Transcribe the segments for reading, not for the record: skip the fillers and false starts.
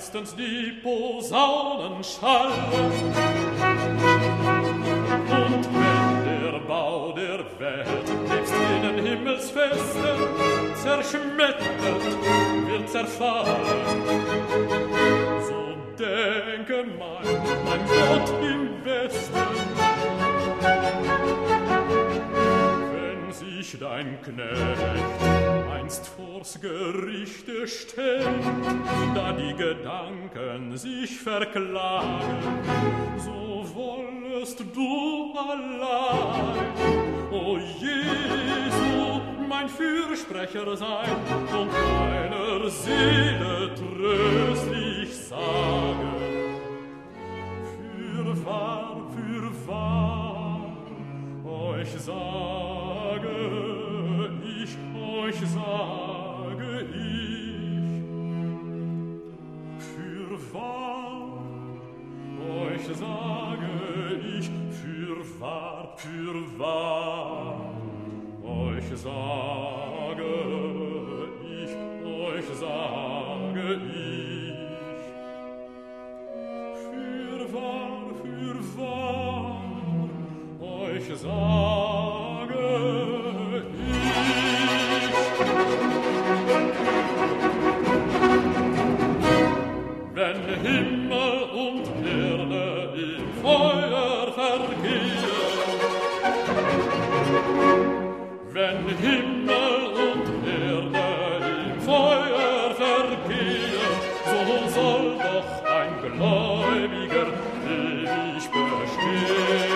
meistens die Posaunen schallen. Und wenn der Bau der Welt nebst jenen Himmelsfesten zerschmettert wird zerfallen, so denke mein Gott im Westen, wenn sich dein Knecht einst vors Gerichte stellt, da die Gedanken sich verklagen, so wollest du allein, o Jesu, mein Fürsprecher sein und meiner Seele tröstlich sagen. Für wahr, euch sage ich, für wahr, euch sage ich, für wahr, euch sage ich, für wahr, euch sage ich. Wenn Himmel und Erde im Feuer vergehen, wenn Himmel und Erde im Feuer vergehen, so soll doch ein Gläubiger ewig bestehen.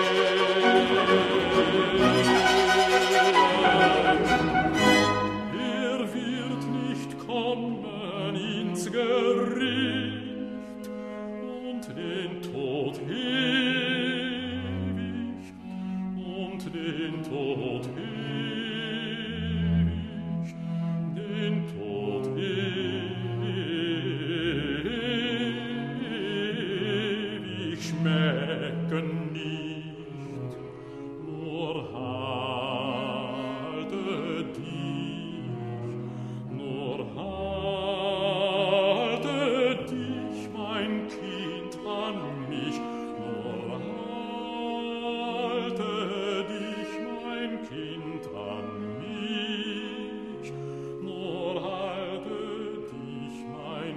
Er wird nicht kommen ins Gericht und den Tod ewig, und den Tod ewig, den Tod ewig schmecken nicht, nur halte dich, mein Kind, an mich, nur halte dich, mein Kind, an mich, nur halte dich, mein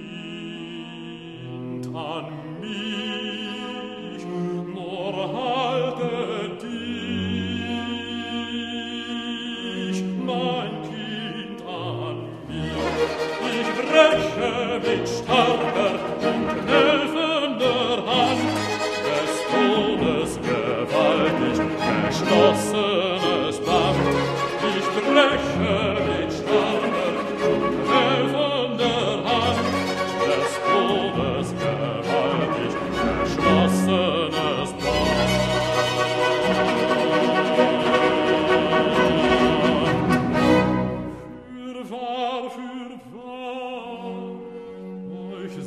Kind, an mich, nur halte dich, mein Kind, an mich. Ich breche mit starker und helfender Hand des Todes gewaltig geschlossenes Band. Ich breche mit starker und helfender Hand des Todes gewaltig geschlossenes Band. Für wahr, euch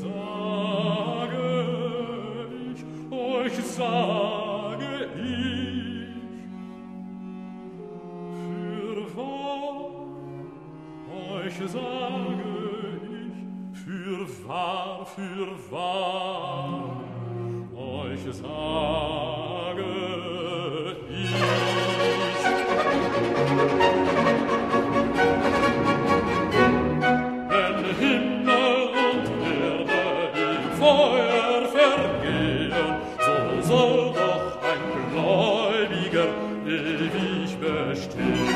sage ich, für wahr, euch sage ich, für wahr, euch sage ich. Wenn Himmel und Erde im Feuer vergehen, so soll doch ein Gläubiger ewig bestehen.